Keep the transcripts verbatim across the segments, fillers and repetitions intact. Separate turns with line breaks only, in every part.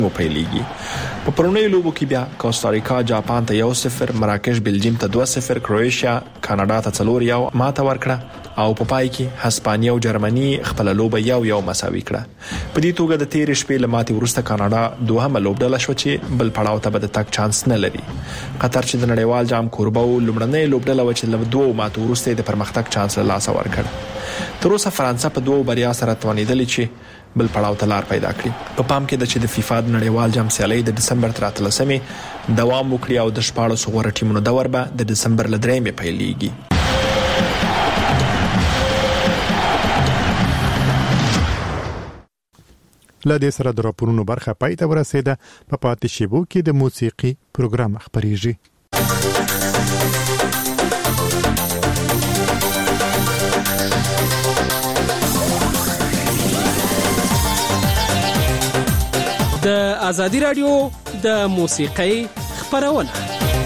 مو پیلیږي. په پرونی لوبو کې بیا کوستاریکا جاپان ته یو صفر، مراکش بلجیم ته دوه صفر، کروئیشیا کاناډا ته څلور یو ماته ورکړه او په پای کې هسپانیا او جرمني خپل لوبه یو یو مساوي کړه. په دې توګه د تیر شپې لماتي ورسته کاناډا دوهمه لوبډله شو چې بل پړاو ته به د تک چانس نه لري. قطر چې د نړیوال جام کوربه او لومړنۍ لوبډله و چې له دوه ماتو ورسته د پرمختګ چانس له لاسه ورکړ. تر اوسه فرانسه په دوه بریا سره توانیدلې چې بل پړاو ته لار پیدا کړي. په پام کې د چې د فیفا د نړیوال جام سیالي د دسمبر تر اتلسمې دوام وکړي او د شپاړسو غوره ټیمونو دور به د دسمبر له درېیمې پیلېږي.
له دې سره د راپورونو برخه پای ته ورسېده. په پاتې شیبو کې د موسیقي پروګرام خپرېږي.
د ازادي رادیو د موسیقۍ خپرونه.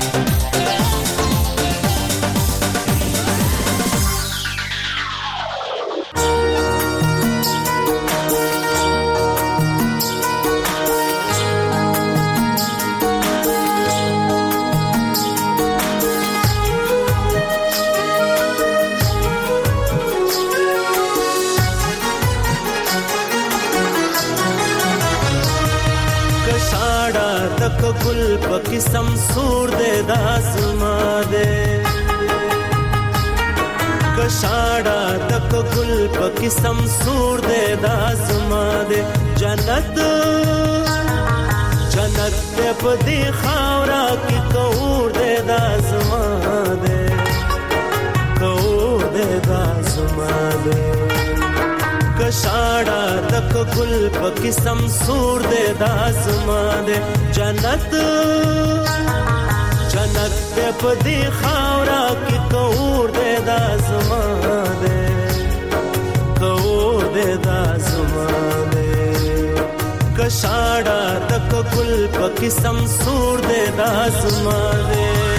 گل پکی سمسور دے دازما دے کشاڑا تک گل پکی سمسور دے دازما دے جنت جنت دے پدی خاورا کی کور دے دازما دے کور دے دازما دے کشاڑا تک گل پکی سمسور دے دازما دے جنت جنت دے پدی خاورا کی کور دے دازما دے کور دے دازما دے کشاڑا تک گل پکی سمسور دے دازما دے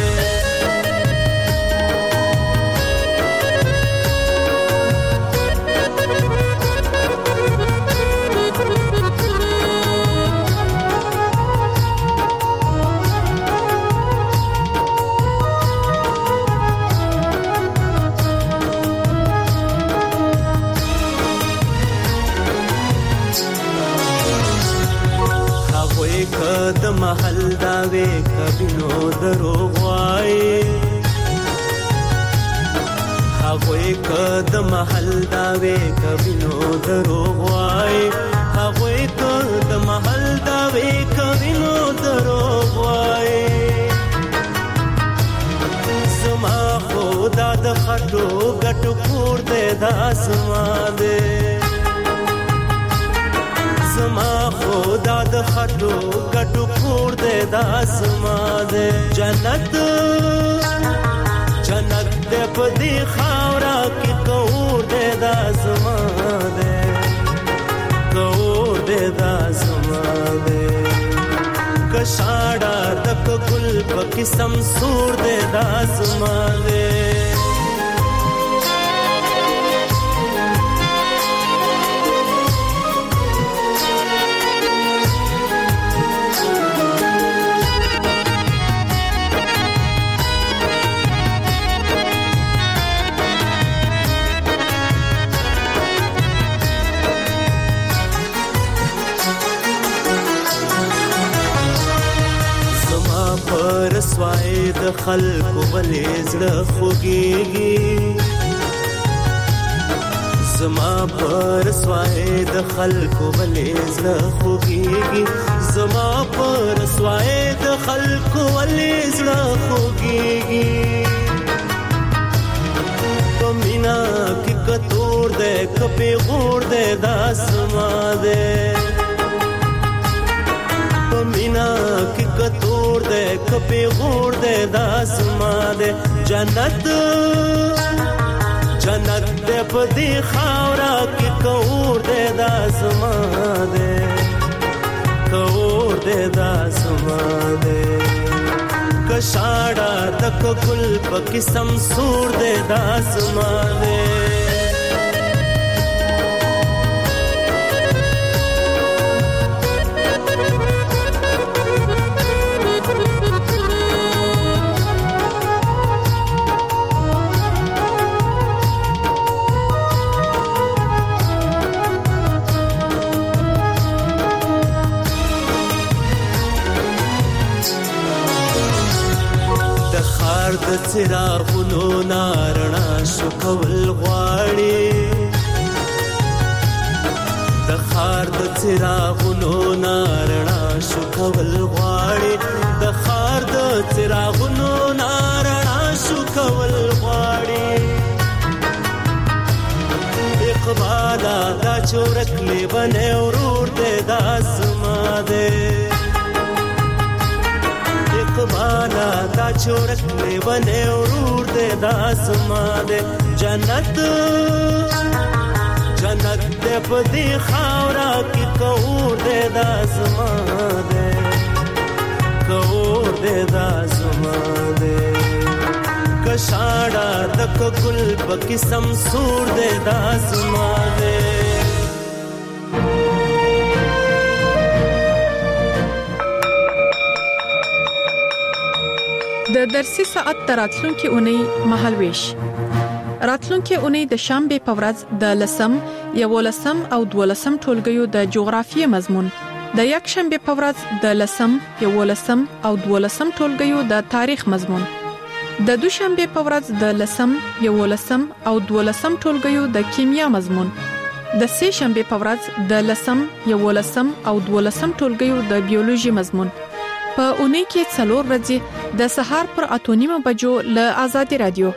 د محل داوي کبینو دروغ وای هغه کد محل داوي کبینو دروغ وای هغه کد محل داوي کبینو دروغ وای زما خدا د خټو غټو کور دې داسما دې زما خدا د خټو غټو کور دې داسما دې جنت جنت دې پدی خاورا کی کور دې داسما دې کور دې داسما دې کشاڑا تک گل پکی سمسور دے داسما دے سوای د خلکو ولې زړه خوږيږي زما پر سوای د خلکو ولې زړه خوږيږي زما پر سوای د خلکو ولې زړه خوږيږي پمینا کې کتور دې کپي غور دې داسما دې پمینا کې کتور دے کپی غور دے داسما دے جنت جنت دے پدی خاورا کی کور دے داسما دے کور دے داسما دے کشاڑا تک گل پکی سمسور دے داسما دے د څراغونو نارڼا شو کول غواړي د خار د څراغونو نارڼا شو کول غواړي د خار د څراغونو نارڼا شو کول غواړي اقبالا دا چورک لیبنه ورور دې دا زما دې اقبالا دا چورک لیبنه ورور دې دا زما دې جنت جنت دې په دې خاورا کې کور دې دا زما دې کور دې دا زما دې کشاړه د ګل په قسم سور دې دا زما دې
د درسي ساعت تراتلونکو اونۍ مهالويش راتلونکو اونۍ د شنبه په ورځ د لسم یولسم او دولسم ټولګیو د جغرافیې مضمون د یک شنبه په ورځ د لسم یولسم او دولسم ټولګیو د تاریخ مضمون د دوشنبه په ورځ د لسم یولسم او دولسم ټولګیو د کیمیا مضمون د سه شنبه په ورځ د لسم یولسم او دولسم ټولګیو د بیولوژي مضمون په اونۍ کې څلور ورځې د سهار پر اته نیمه بجو له آزادي رادیو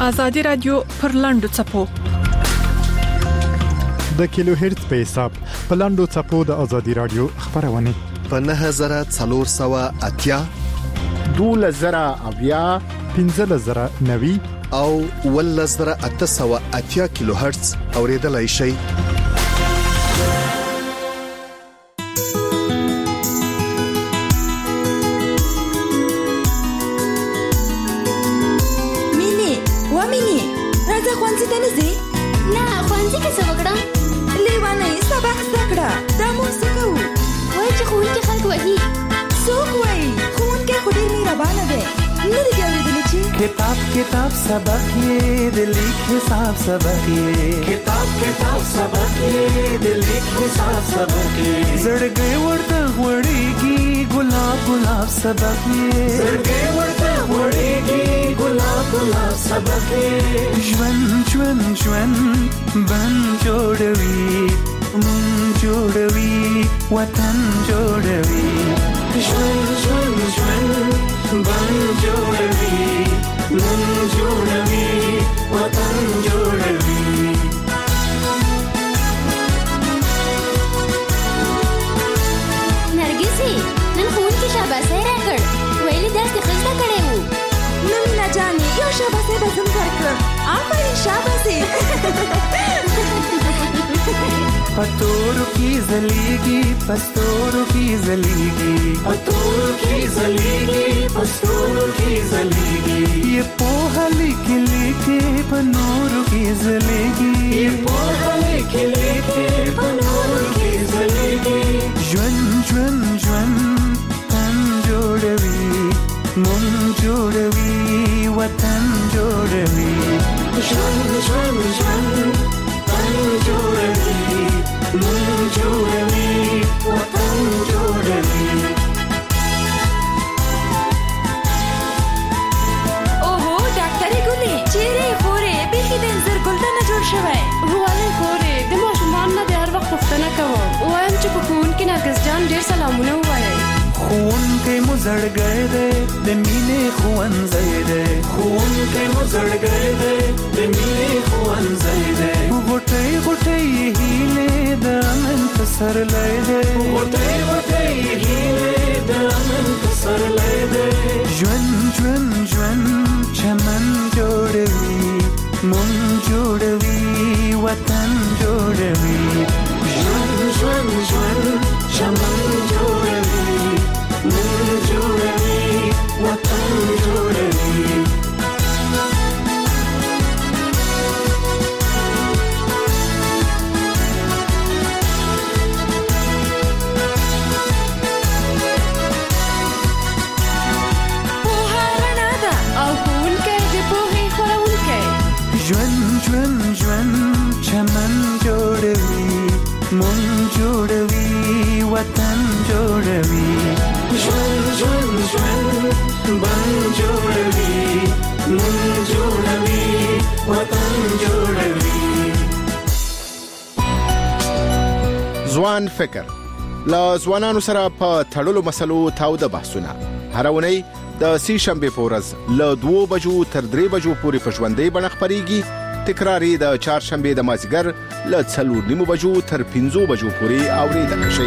ازادي رادیو پر لاندو چپو
د کیلو هرتز په حساب په لاندو چپو د ازادي رادیو خبرونه
په نه هزار څلور سوه اتیا
دوله زره اویا پنځه زره نوي
او ول زره اته سوه اتیا کیلو هرتز اوریدلای شي.
किताब किताब सबक ये दिल हिसाब सबक ये किताब किताब सबक ये दिल हिसाब सबक ये जड़ गए वर्ता वड़ेगी गुलाब गुलाब सबक ये जड़ गए वर्ता वड़ेगी गुलाब गुलाब सबक ये ज्वन ज्वन ज्वन बन जोड़वी मन जोड़वी वतन जोड़वी ज्वन ज्वन ज्वन बन जोड़वी मन जोड़वी वतन जोड़वी.
नरगिसी नन खून की शाबाशी राकड़ वेली दस खस्ता करे हूँ नन न जाने यो शाबाशी बसम करकर आफरीन शाबाशी.
पतोरू की जलीगी पस्तोरू की जलीगी पतोरू की जलीगी पस्तोरू की जलीगी ये पोहा लिखे लिखे पनोरू की जलीगी ये पोहा लिखे लिखे पनोरू की जलीगी. ज्वन ज्वन ज्वन तन जोड़वी मन जोड़वी वतन जोड़वी ज्वन ज्वन ज्वन तन जोड़वी मन जोड़वी वतन जोड़वी.
ओहो डॉक्टरी गुली चेहरे खोरे बेखी देंजर गुलदना जोड़ शवाय हुआले खोरे दिमाग शुमान ना दे हर वक्त पुख्तना कहो वायम चुप खून की नरगिस जान ढेर सलामुना हुआ है
खून के मुजड़ गए दे दमीने खून ज़ैदे खून के मुजड़ गए दे दमीने खून ज़ैदे गुटे गुटे हीले दामन सर ले दे गुटे गुटे हीले दामन सर ले दे. ज्वन ज्वन ज्वन चमन जोड़वी मन जोड़वी वतन जोड़वी ज्वन ज्वन ज्वन चमन जोड़वी मन जोड़वी वतन जोड़वी. ज्वन ज्वन ज्वन चमन जोड़वी मन जोड़वी वतन जोड़वी ज्वन ज्वन ज्वन बन जोड़वी मन जोड़वी वतन जोड़वी.
ځوان فکر لا ځوانانو سره په تړلو مسلو تاوده بحثونه هر ونی د سی شنبه پورز له دوه بجو تر درې بجو پورې په ژوندۍ بڼه خبريږي. تکراری د چهار شنبه د مازیګر له څلور نیمو بجو تر پنځو بجو پورې اوریدل شي.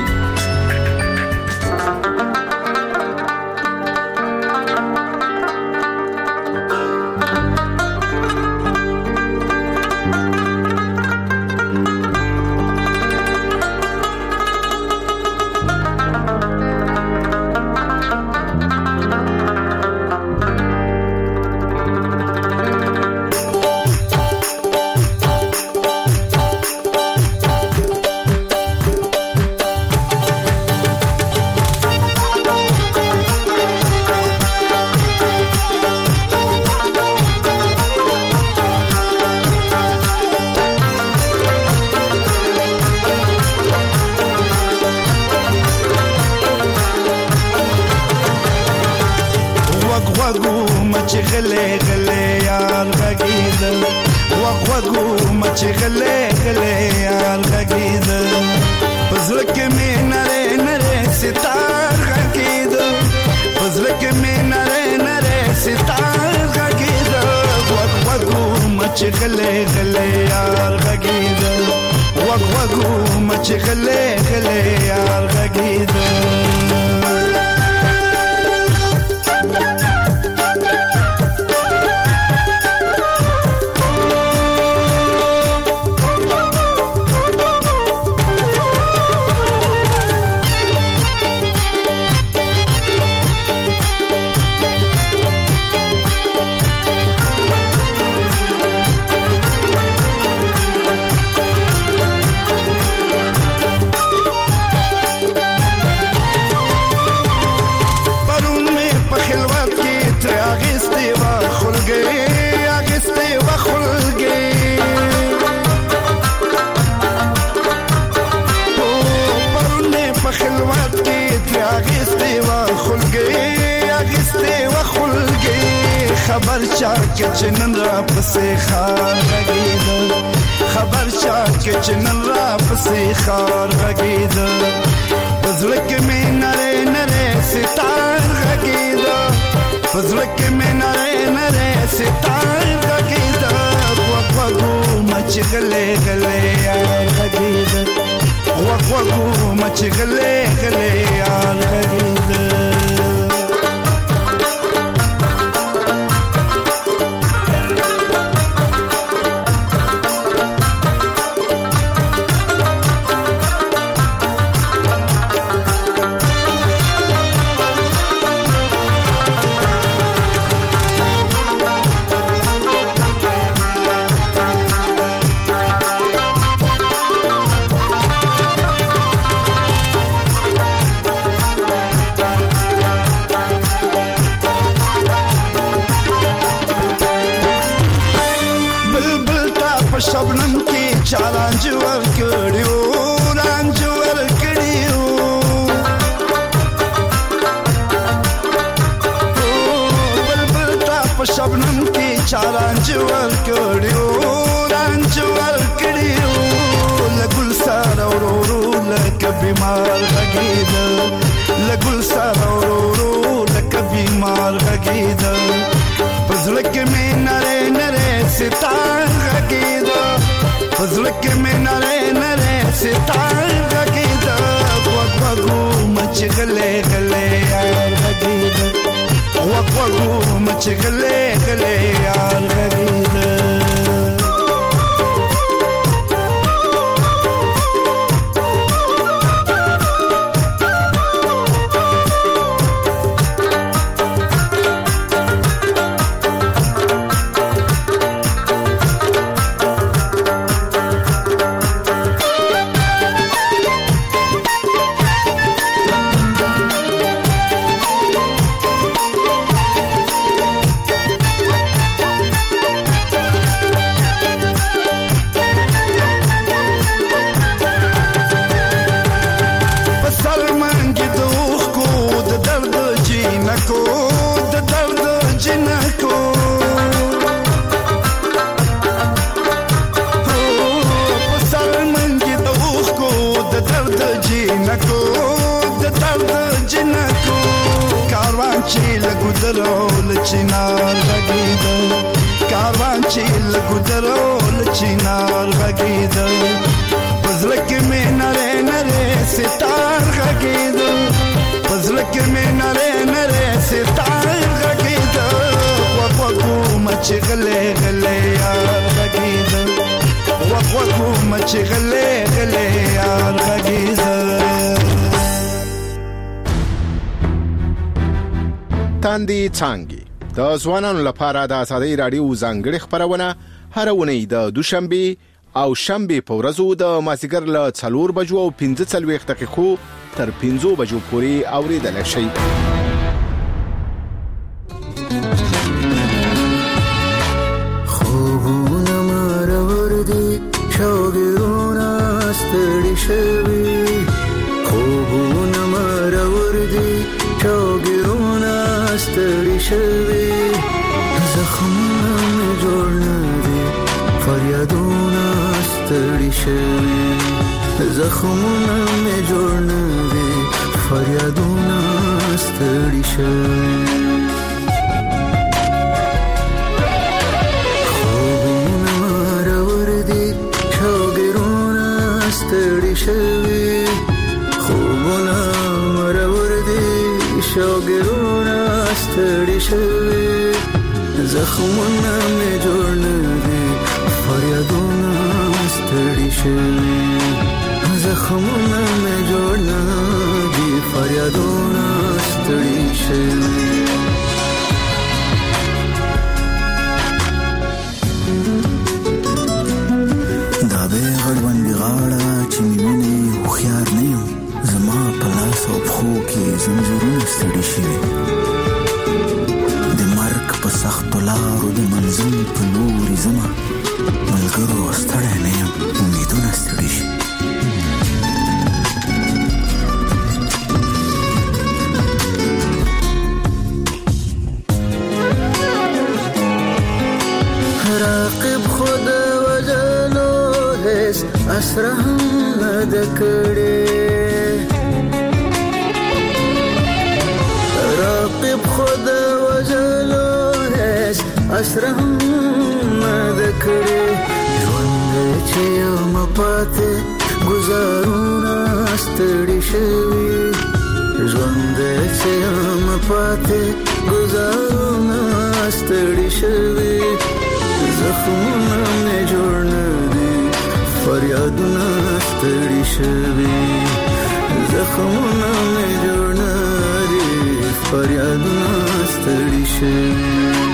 Sitar, مچ غلې غلې یار غږیدا وګ وګو مچ غلې غلې یار غږیدا خبر چا کې چنن را پسې خار غږیدا خبر چا کې چنن را پسې خار غږیدا پزړه کې مې نره نره ستار غږیدا پزړه کې مې نره نره ستار غږیدا وګ وګو مچ غلې غلې یار غږیدا وګ وګو مچ غلې غلې یار غږیدا شبنم کی چالانج ور کړیو رانج ور کړیو بلبل تا په شبنم کی چالانج ور کړیو رانج ور کړیو لګل سار اورورو لک بیمار غږید لګل سار اورورو لک بیمار غږید پزړه کې مې نره نره ستار غږیدا پزړه کې مې نره نره ستار غږیدا وګ وګو مچ غلې غلې یار غږیدا وګ وګو مچ غلې غلې یار غږیدا لګودرول چینار غږیدا کاروان چې لګودرول چینار غږیدا پزړه کې مې نره نره ستار غږیدا پزړه کې مې نره نره ستار غږیدا وګ وګو مچ غلې غلې یار غږیدا وګ وګو مچ غلې غلې یار غږیدا
تاندې څانګې د ځوانانو لپاره د ازادۍ رادیو ځانګړي خبرونه هر ونې د دوشنبه او شنبه په ورځو د مازیګر له څلور بجو او پنځه څلوېښت دقیقو تر پنځو بجو پورې اوریدل شي.
خوبونه مرور دي شوګرونه ستړي شوي خوبونه مرور دي شوګرونه ستړي شوي زخمونه مې جوړ نه دي فریادونه ستړي شوي زخمونه مې جوړ نه دي فریادونه ستړي شوي خوبونه شوګرونه ستړي شوي زخمونه مې جوړ نه دي فریادونه ستړي شوي زخمونه مې جوړ نه دي فریادونه ستړي شوي دا به غړوند غاړه چې مینه خوخيار نه یم زما په لاس او پښو کې زنجیرونه ستړي شوي د مرګ په سختو لارو د منزل په لوري زما ملګرو ستړی نه یم امیدونه ستړي شي راقب خود وجلو هیڅ اسره هم نه ده کړې راقب خود وجلو هیڅ اسره هم نه ده کړې ژوند چې یم پاتې ګزارونه ستړي شوي ژوند چې یم پاتې ګزارونه ستړي شوي زخمونه مې جوړ نه دي فریادونه ستړي شوي زخمونه مې جوړ نه دي فریادونه ستړي شوي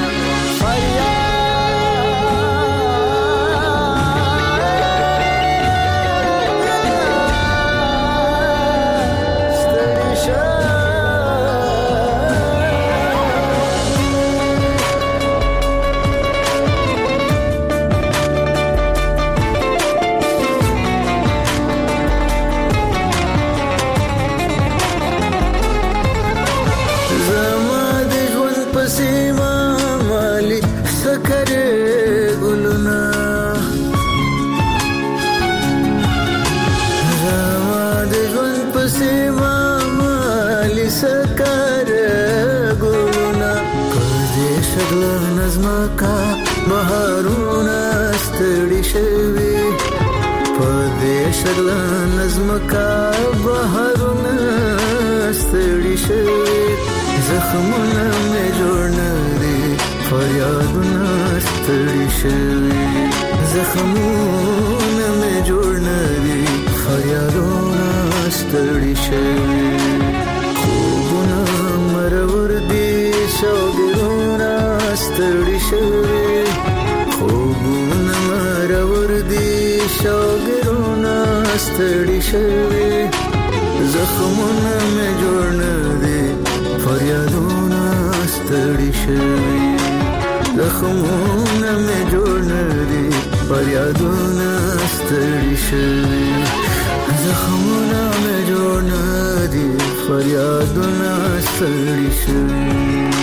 نظمکا بهارونه ستړي شوي په دې شګل نظمکا بهارونه ستړي شوي زخمونه مې جوړ نه دي فریادونه ستړي شوي زخمونه مې جوړ نه دي فریادونه ستړي شوي خوبونه مرور دي شوګرونه ستړي شوي خوبونه مرور دي شوګرونه ستړي شوي زخمونه مې جوړ نه دي فریادونه ستړي شوي زخمونه مې جوړ نه دي فریادونه ستړي شوي زخمونه مې جوړ نه دي فریادونه ستړي شوي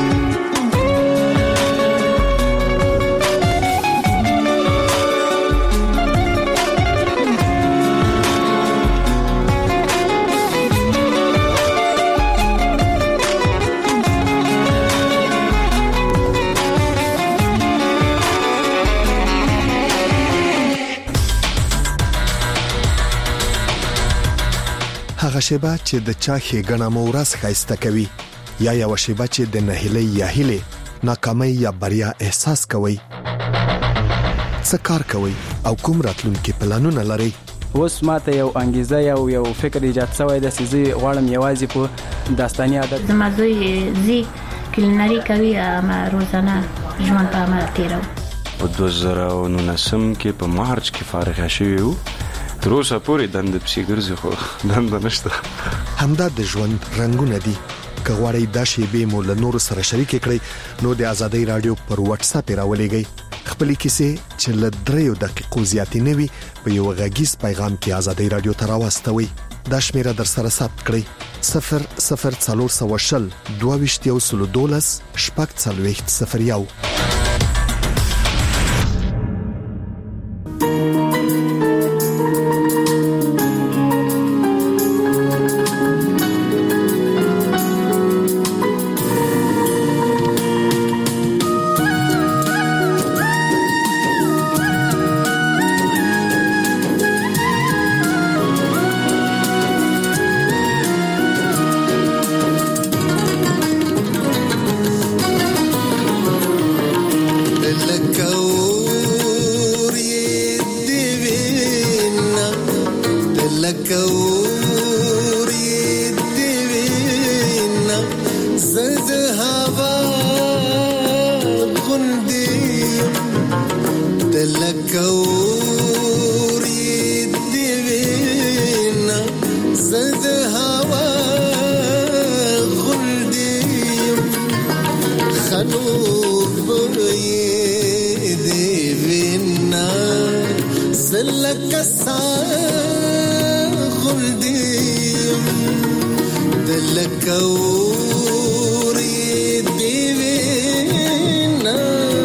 هغه شیبه چې د چا ښېګڼه مو ورځ ښایسته کوي یا یو شیبه چې د نهیلۍ یا هیلې ناکامۍ یا بریا احساس کوي څه کار کوي او کوم راتلونکي پلانونه لري
اوس ماته یو انګیزه یو یو فکر ایجاد شوی د سيزي غواړم یوازې په داستاني عادت
زما دوی زی کلینری کوي ما روزانه ژوند په عمل تیرو
په دوه زره او نولسم کې په مارچ کې فارغ شوی وو تر اوسه پورې دند پسې ګرځي خو دند نشته
همدا د ژوند رنگونه دي که غواړئ دا شیبې مو له نور سره شریک کړئ نو د آزادۍ رادیو پر واتس اپ راولېږئ خپل کیسې چې له دریو دقیقو زیاتې نه وي په یو غږیز پیغام کې آزادۍ رادیو ته راوستوئ دا شمیره در سره ثبت کړئ صفر صفر څلور سوه شل دوه ویشت یو سلو دولس شپږ څلوېښت صفر یو
زلك غرديم دلك وريد بينا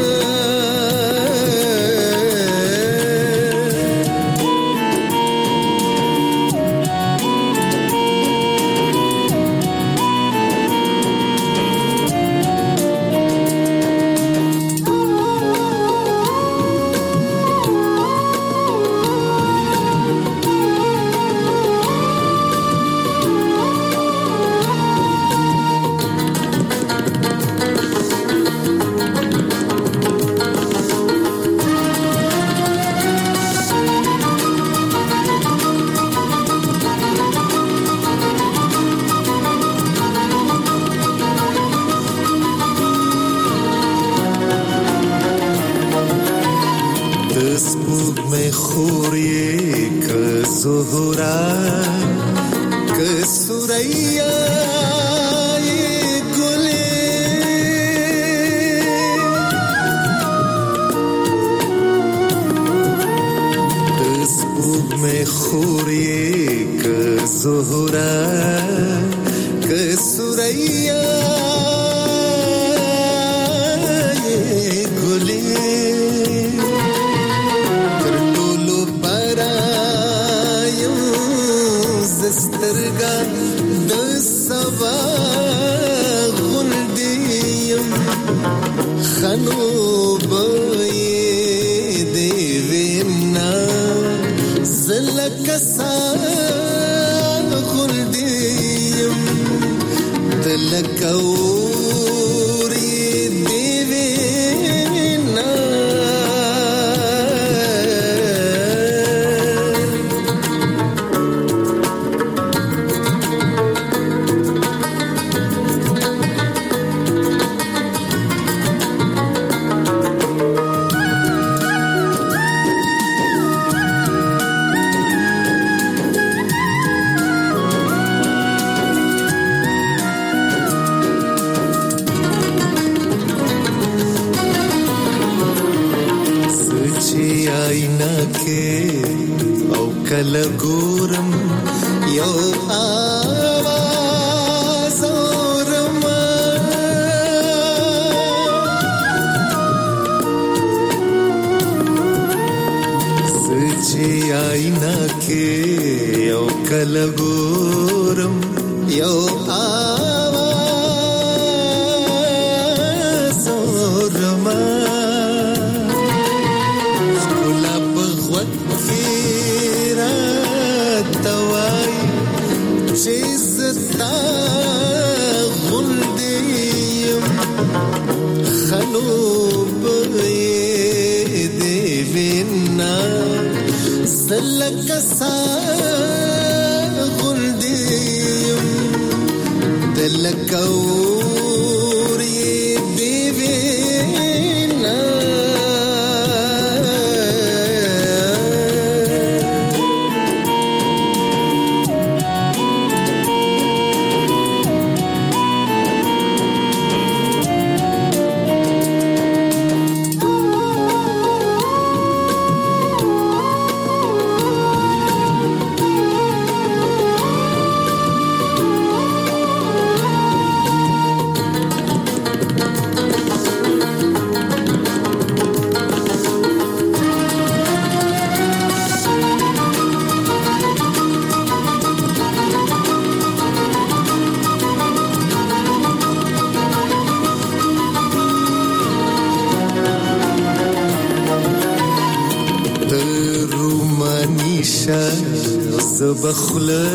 بخله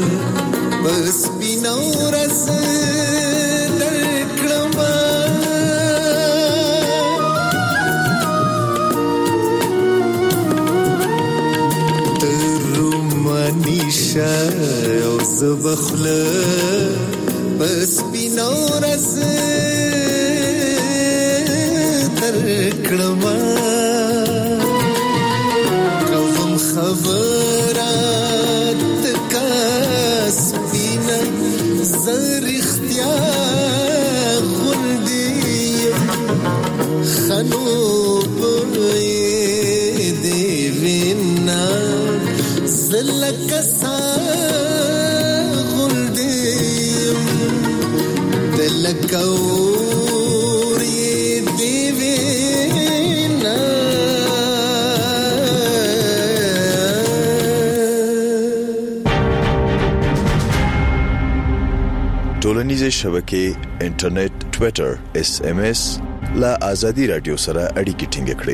بس بنورز درکړم ترومانیشه او زبخله بس بنورز درکړم کوم خبرات سپینا زر اختیار غندی خنوب دی وینا زلک سا غلدیم دلک اوری دیوینا
ټولنیزې شبکې انټرنیټ ټوئیټر اس ام اس لا آزادي رادیو سره اړیکې ټینګ کړئ.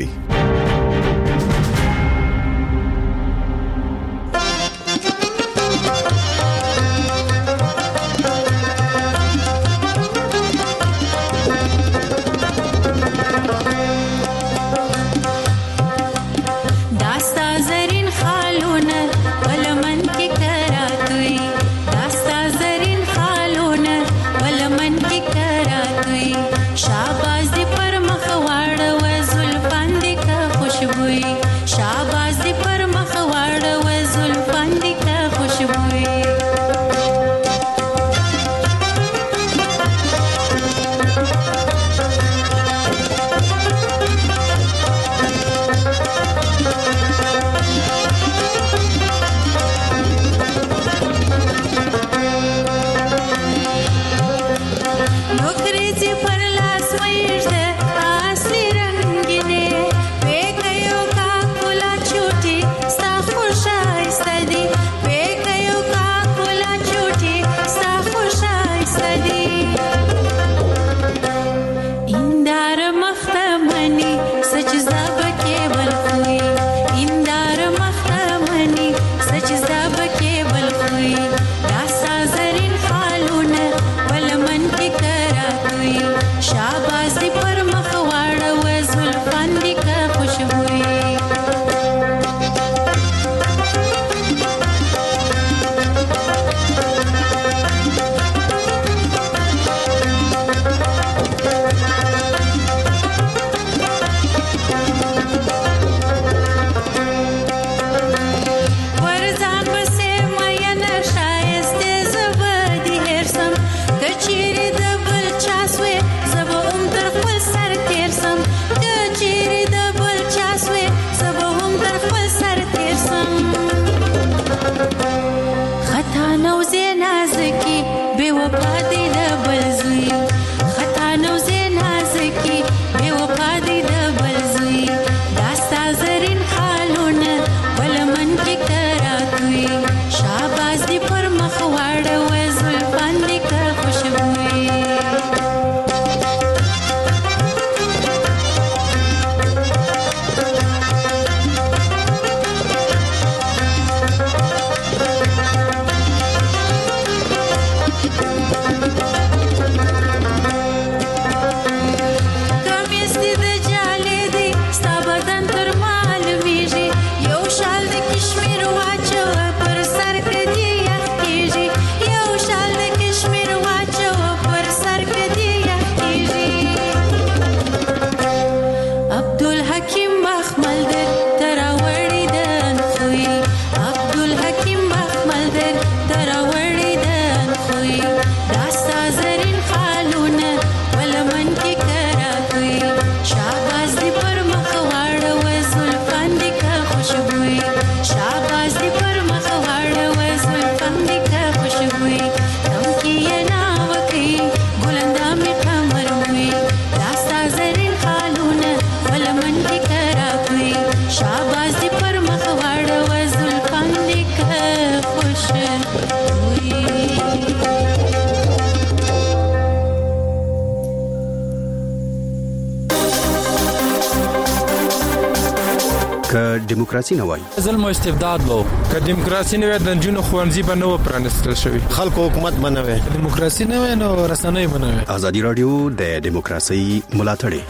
دیموکراسي نه وای
ظلم او استبداد وو که دیموکراسي نه وای د جنونو خوانزي به نو پرانستل شوی
خلکو حکومت بنوي
دیموکراسي نه وای نو رسنۍ بنوي.
آزادي رادیو د دیموکراسي ملاتړ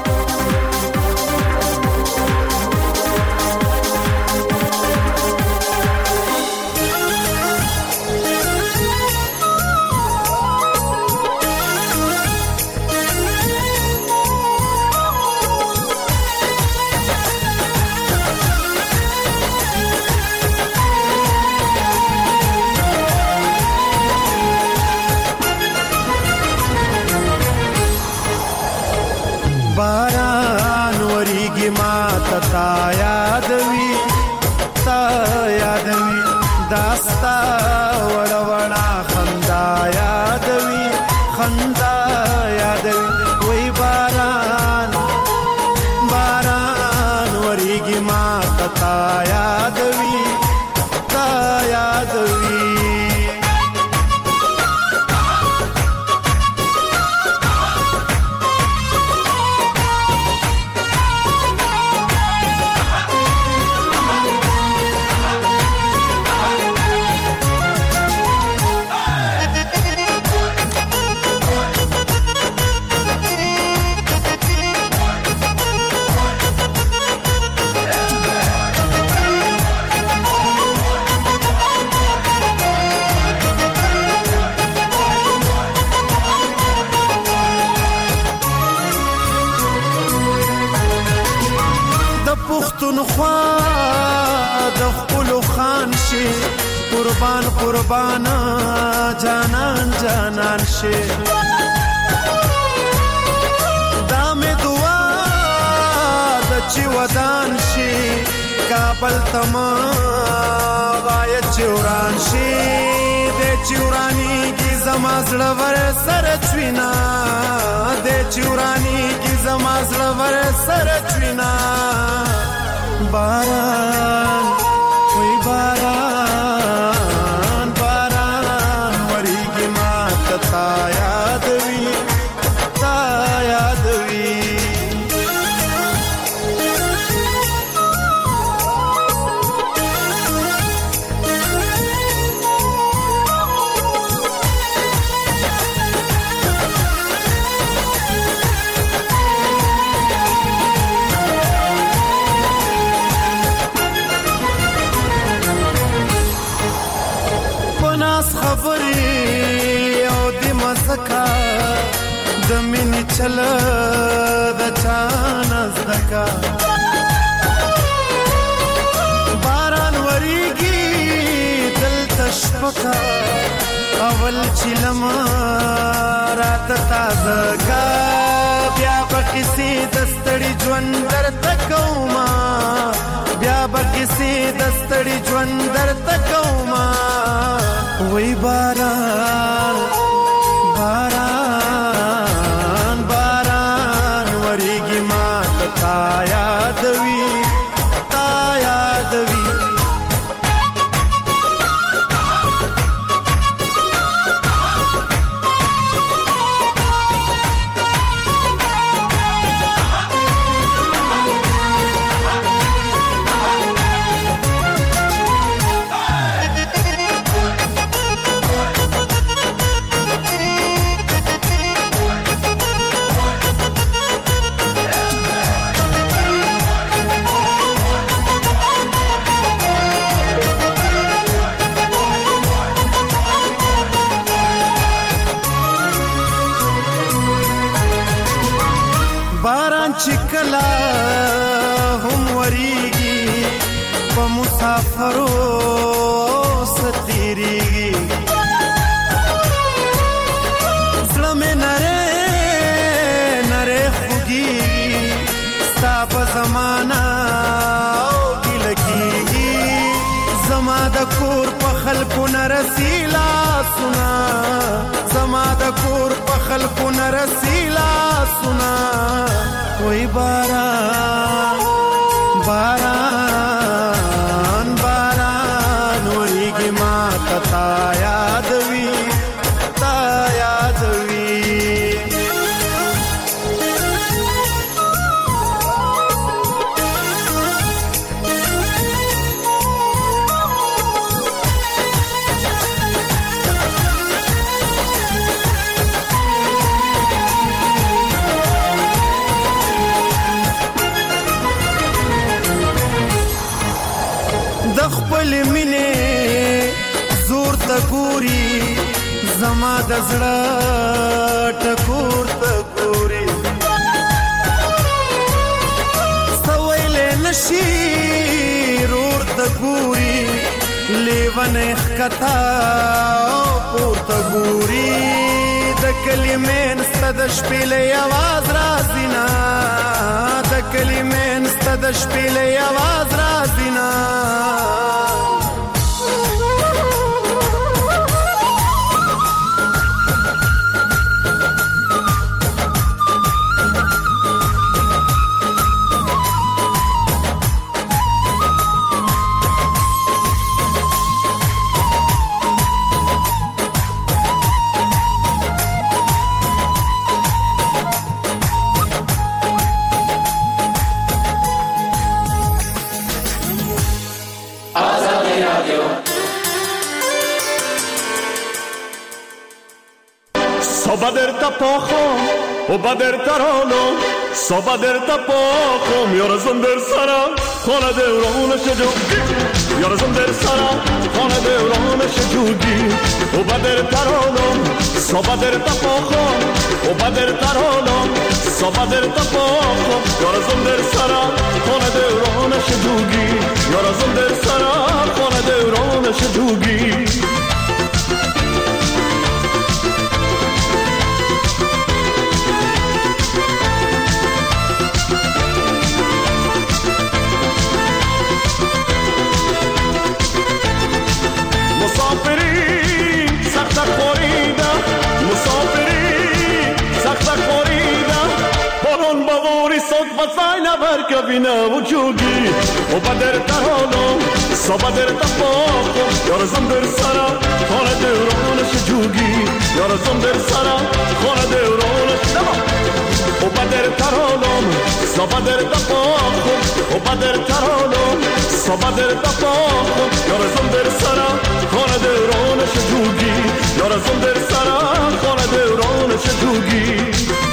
تا یادوي تا یادوي داستا وړه وړه خندا یادوي خندا یادوي وای باران باران وریږي ما تا یادوي تا یادوي پښتونخوا د خپل خان شي قربان قربان جانان جانان شي دا مې دعا د چې ودان شي کابل تما غایت چوران شي د چورانی کی زما زړه ور سره چوینا د چورانی کی زما زړه ور سره چوینا باران وی باران باران وریږي ما تا یادوي تا یادوي د مینې چله د چانه زدکا باران وریږي دلته شپکا اول چې لمه راته تازه کا بیا به کیسې د ستړي ژوند درته کومه بیا به کیسې د ستړي ژوند درته کومه وای باران باران باران وریږي ما تا یادوي تا یادوي چکلا هم وریږي په مسافرو ستیریږي زړه مې نره نره خوږیږي ستا په زمانه او ګیله کېږي زما د کور په خلکو نه رسي لاسونه زما د کور په خلکو نه رسي لاسونه وای باران باران باران وریږي ما تا یادوي تا یادوي خپل مینه زور ته ګوري زما د زړه ټکور ته ګوري سویل نشي رور ته ګوري لیونه خطا پور ته ګوري د کلمې نسته د شپېلې आवाज رازینا د کلمې نسته د شپېلې आवाज رازینا
رادیو
صبح در تپاخم و بدر ترانو صبح در تپاخم یارزم در سرم خانه دورانش جوگی یارزم در سرم خانه دورانش جوگی و بدر ترانو صبح در تپاخم و بدر ترانو صبح در تپاخم یارزم در سرم خانه دورانش جوگی یارزم در سرم خانه دورانش جوگی مسافری سخت خوریده مسافری سخت خوریده بارون باوری صد و سای نبر کبینه و جوگی و بدر ترانم صبح در تفاقم یارزم در سرم خانه دورانش جوگی یارزم در سرم خانه دورانش و بدر ترانم صبح در تفاقم و بدر ترانم صبح در تفاقم یارزم در سرم خانه دورانش جوگی یارزم در سرم خانه دورانش جوگی